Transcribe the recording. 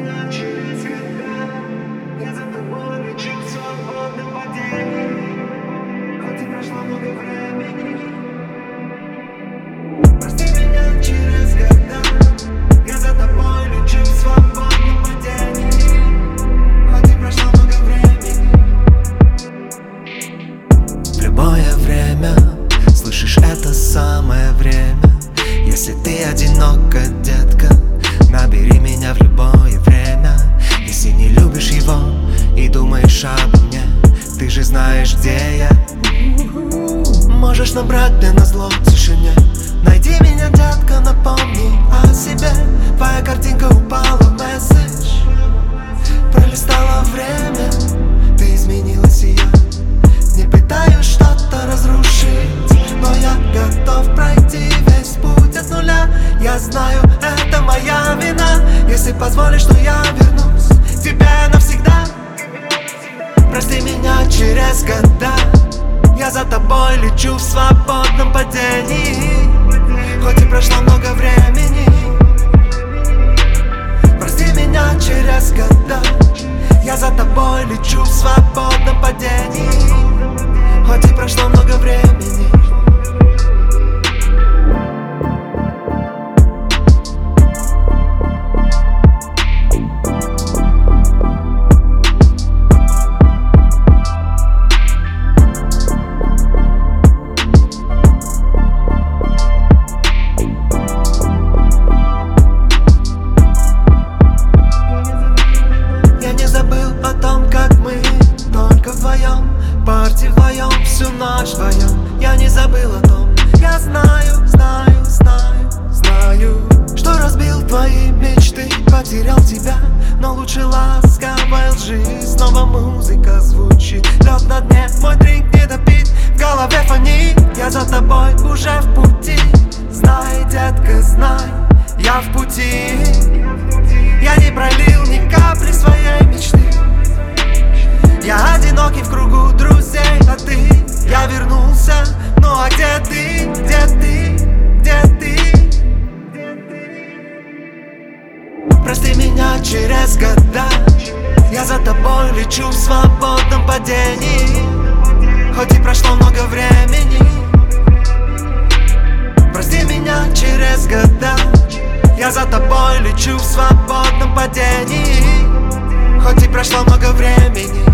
меня через года. Я за тобой лечу в свободном падении. Хоть и прошло много времени. Прости меня через года. Я за тобой лечу в свободном падении. Хоть и прошло много времени. В любое время слышишь это самое время. Если ты одинока, детка, набери меня в любое время. Если не любишь его и думаешь обо мне, ты же знаешь, где я. Можешь набрать мне назло в тишине. Найди меня, детка, напомни о себе. Твоя картинка упала в месседж. Пролистало время, ты изменилась, и я не пытаюсь что-то разрушить, но я готов пройти весь путь от нуля. Я знаю, это моя вина. Если позволишь, то я вернусь к тебе навсегда. Прости меня через года. Я за тобой лечу в свободном падении. Хоть и прошло много времени. Прости меня через года. Я за тобой лечу в свободном падении. Хоть и прошло много времени. Парти вдвоем, всю ночь вдвоем. Я не забыл о том. Я знаю, что разбил твои мечты, потерял тебя. Но лучше ласковая лжи. Снова музыка звучит, лед на дне, мой дринк не допит. В голове фонит, я за тобой уже в пути. Знай, детка, знай, я в пути. Я не пролил ни капли своей мечты. Я одинокий в кругу друзей, а ты, я вернулся. Ну а где ты, где ты, где ты? Прости меня через года. Я за тобой лечу в свободном падении. Хоть и прошло много времени. Прости меня через года. Я за тобой лечу в свободном падении. Хоть и прошло много времени.